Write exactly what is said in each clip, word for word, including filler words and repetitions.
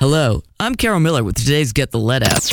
Hello, I'm Carol Miller with today's Get the Lead Out.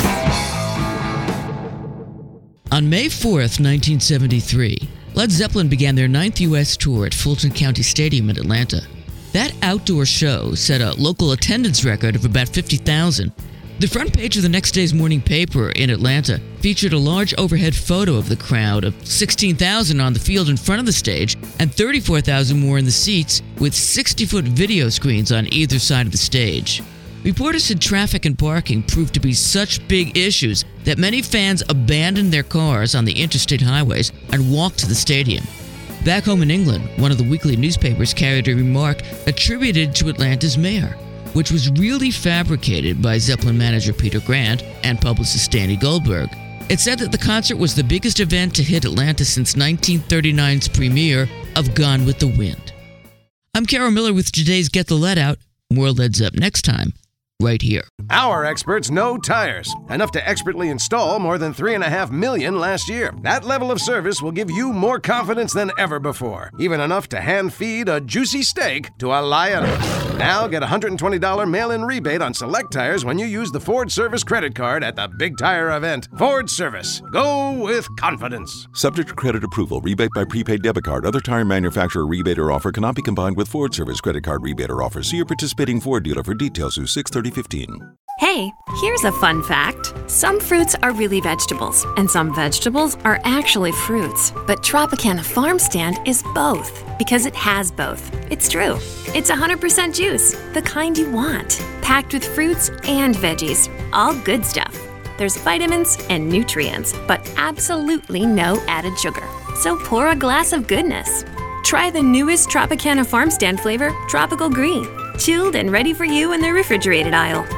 On May fourth, nineteen seventy-three, Led Zeppelin began their ninth U S tour at Fulton County Stadium in Atlanta. That outdoor show set a local attendance record of about fifty thousand. The front page of the next day's morning paper in Atlanta featured a large overhead photo of the crowd of sixteen thousand on the field in front of the stage and thirty-four thousand more in the seats, with sixty-foot video screens on either side of the stage. Reporters said traffic and parking proved to be such big issues that many fans abandoned their cars on the interstate highways and walked to the stadium. Back home in England, one of the weekly newspapers carried a remark attributed to Atlanta's mayor, which was really fabricated by Zeppelin manager Peter Grant and publicist Danny Goldberg. It said that the concert was the biggest event to hit Atlanta since nineteen thirty-nine's premiere of Gone with the Wind. I'm Carol Miller with today's Get the Lead Out. More Leads up next time, right here. Our experts know tires. Enough to expertly install more than three and a half million last year. That level of service will give you more confidence than ever before. Even enough to hand feed a juicy steak to a lion. Now get a one hundred twenty dollars mail-in rebate on select tires when you use the Ford Service credit card at the Big Tire event. Ford Service. Go with confidence. Subject to credit approval. Rebate by prepaid debit card. Other tire manufacturer rebate or offer cannot be combined with Ford Service credit card rebate or offer. See your participating Ford dealer for details through six thirty fifteen. Hey, here's a fun fact. Some fruits are really vegetables, and some vegetables are actually fruits. But Tropicana Farm Stand is both, because it has both. It's true. It's one hundred percent juice, the kind you want, packed with fruits and veggies, all good stuff. There's vitamins and nutrients, but absolutely no added sugar. So pour a glass of goodness. Try the newest Tropicana Farm Stand flavor, Tropical Green. Chilled and ready for you in the refrigerated aisle.